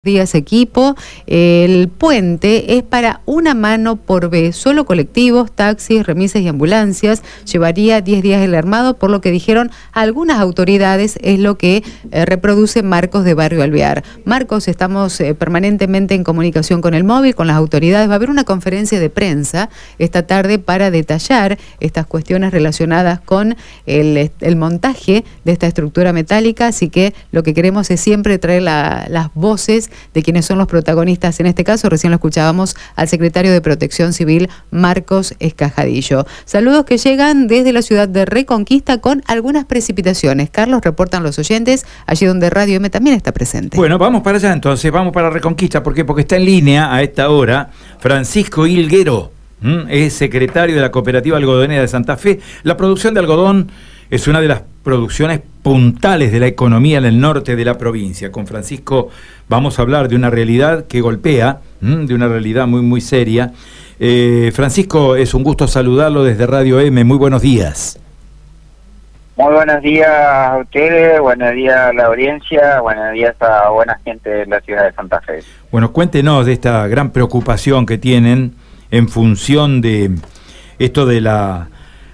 Días equipo, el puente es para una mano por vez, solo colectivos, taxis, remisas y ambulancias, llevaría 10 días el armado, por lo que dijeron algunas autoridades, es lo que reproduce Marcos de Barrio Alvear. Marcos, estamos permanentemente en comunicación con el móvil, con las autoridades, va a haber una conferencia de prensa esta tarde para detallar estas cuestiones relacionadas con el montaje de esta estructura metálica, así que lo que queremos es siempre traer las voces de quienes son los protagonistas en este caso. Recién lo escuchábamos al secretario de Protección Civil, Marcos Escajadillo. Saludos que llegan desde la ciudad de Reconquista con algunas precipitaciones. Carlos, reportan los oyentes, allí donde Radio M también está presente. Bueno, vamos para allá entonces, vamos para Reconquista. ¿Por qué? Porque está en línea a esta hora Francisco Hilguero, es secretario de la Cooperativa Algodonera de Santa Fe. La producción de algodón es una de las producciones puntales de la economía en el norte de la provincia. Con Francisco vamos a hablar de una realidad que golpea, de una realidad muy, muy seria. Francisco, es un gusto saludarlo desde Radio M. Muy buenos días. Muy buenos días a ustedes, buenos días a la audiencia, buenos días a buena gente de la ciudad de Santa Fe. Bueno, cuéntenos de esta gran preocupación que tienen en función de esto de la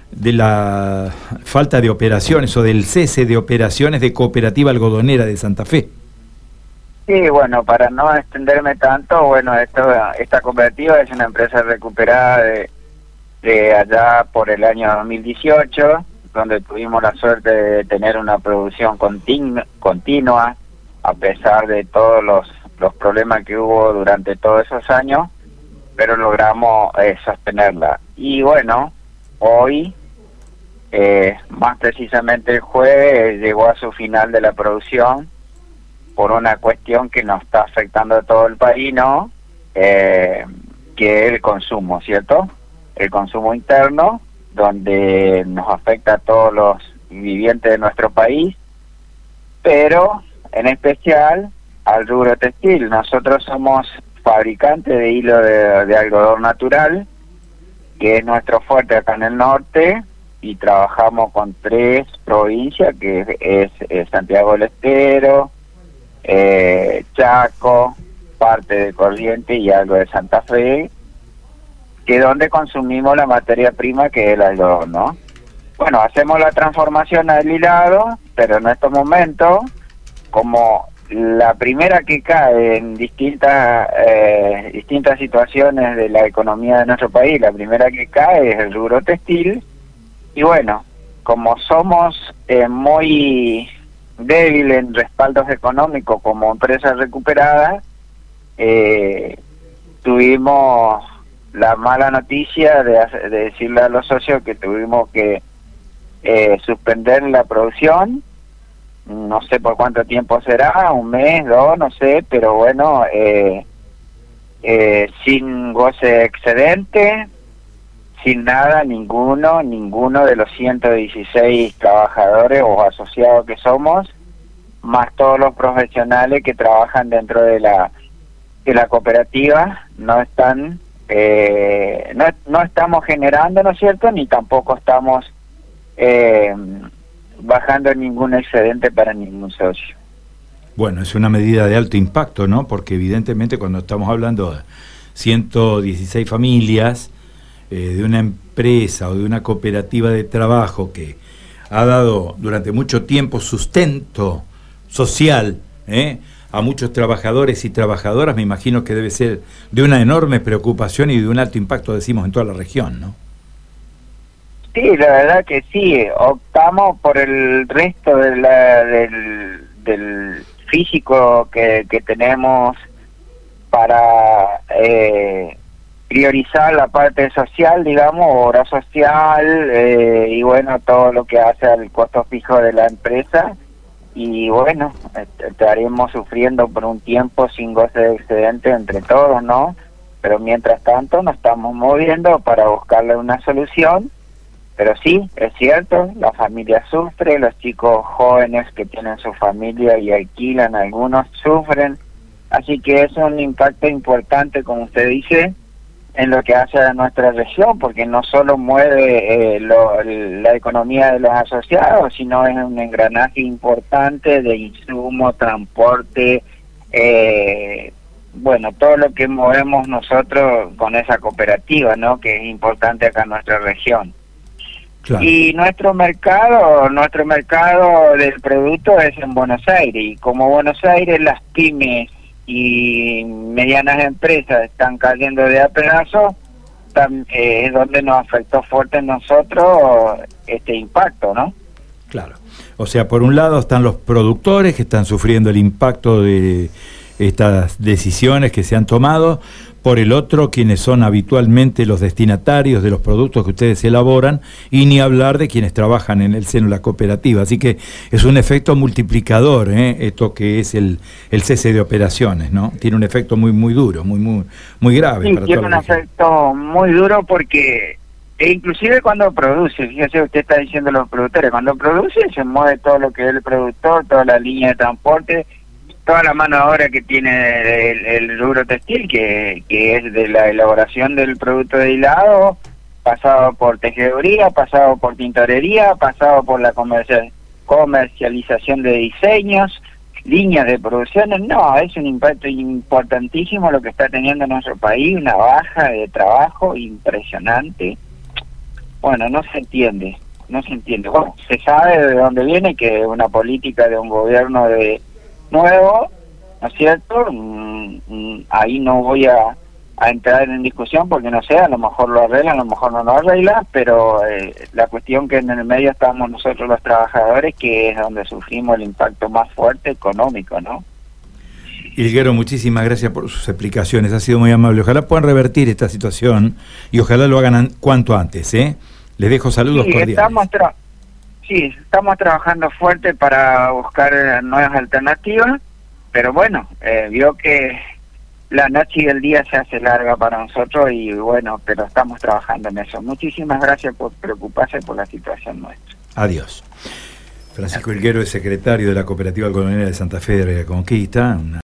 falta de operaciones o del cese de operaciones de Cooperativa Algodonera de Santa Fe. Sí, bueno, para no extenderme tanto, bueno, esta cooperativa es una empresa recuperada de allá por el año 2018, donde tuvimos la suerte de tener una producción continua, a pesar de todos los problemas que hubo durante todos esos años, pero logramos sostenerla. Y bueno, hoy, más precisamente el jueves, llegó a su final de la producción por una cuestión que nos está afectando a todo el país, ¿no? Que es el consumo, ¿cierto? El consumo interno, donde nos afecta a todos los vivientes de nuestro país, pero en especial al rubro textil. Nosotros somos fabricantes de hilo de algodón natural, que es nuestro fuerte acá en el norte, y trabajamos con 3 provincias, que es Santiago del Estero, Chaco, parte de Corrientes y algo de Santa Fe, que es donde consumimos la materia prima, que es el algodón, ¿no? Bueno, hacemos la transformación al hilado, pero en estos momentos, como la primera que cae en distintas situaciones de la economía de nuestro país, la primera que cae es el rubro textil. Y bueno, como somos muy débiles en respaldos económicos como empresa recuperada, tuvimos la mala noticia de decirle a los socios que tuvimos que suspender la producción. No sé por cuánto tiempo será, 1 mes, 2, no sé, pero bueno, sin goce excedente, sin nada, ninguno de los 116 trabajadores o asociados que somos, más todos los profesionales que trabajan dentro de la cooperativa, no están, no estamos generando, ¿no es cierto?, ni tampoco estamos bajando ningún excedente para ningún socio. Bueno, es una medida de alto impacto, ¿no? Porque evidentemente cuando estamos hablando de 116 familias, de una empresa o de una cooperativa de trabajo que ha dado durante mucho tiempo sustento social a muchos trabajadores y trabajadoras, me imagino que debe ser de una enorme preocupación y de un alto impacto, decimos, en toda la región, ¿no? Sí, la verdad que sí, optamos por el resto del físico que tenemos para priorizar la parte social, digamos, obra social, y bueno, todo lo que hace al costo fijo de la empresa, y bueno, estaremos sufriendo por un tiempo sin goce de excedente entre todos, ¿no? Pero mientras tanto nos estamos moviendo para buscarle una solución. Pero sí, es cierto, la familia sufre, los chicos jóvenes que tienen su familia y alquilan, algunos sufren, así que es un impacto importante, como usted dice, en lo que hace a nuestra región, porque no solo mueve la economía de los asociados, sino es un engranaje importante de insumo, transporte, bueno, todo lo que movemos nosotros con esa cooperativa, ¿no? Que es importante acá en nuestra región. Claro. Y nuestro mercado del producto es en Buenos Aires, y como Buenos Aires las pymes y medianas empresas están cayendo de a pedazos, es donde nos afectó fuerte a nosotros este impacto, ¿no? Claro. O sea, por un lado están los productores que están sufriendo el impacto de estas decisiones que se han tomado, por el otro quienes son habitualmente los destinatarios de los productos que ustedes elaboran, y ni hablar de quienes trabajan en el seno de la cooperativa. Así que es un efecto multiplicador, esto que es el cese de operaciones, ¿no? Tiene un efecto muy duro, muy grave. Sí, para tiene toda un la región. efecto muy duro porque inclusive cuando produce, fíjese, usted está diciendo los productores, cuando produce se mueve todo lo que es el productor, toda la línea de transporte, toda la mano de obra que tiene el rubro textil, que es de la elaboración del producto de hilado, pasado por tejeduría, pasado por tintorería, pasado por la comercialización de diseños, líneas de producciones. No, es un impacto importantísimo lo que está teniendo nuestro país, una baja de trabajo impresionante. Bueno, no se entiende. Bueno, se sabe de dónde viene, que es una política de un gobierno nuevo, ¿no es cierto? Ahí no voy a entrar en discusión porque no sé, a lo mejor lo arreglan, a lo mejor no lo arreglan, pero la cuestión que en el medio estamos nosotros los trabajadores, que es donde sufrimos el impacto más fuerte económico, ¿no? Hilguero, muchísimas gracias por sus explicaciones, ha sido muy amable. Ojalá puedan revertir esta situación y ojalá lo hagan cuanto antes, ¿eh? Les dejo saludos cordiales. Estamos trabajando fuerte para buscar nuevas alternativas, pero bueno, vio que la noche y el día se hace larga para nosotros y bueno, pero estamos trabajando en eso. Muchísimas gracias por preocuparse por la situación nuestra. Adiós. Francisco Hilguero es secretario de la Cooperativa Algodonera de Santa Fe de Reconquista.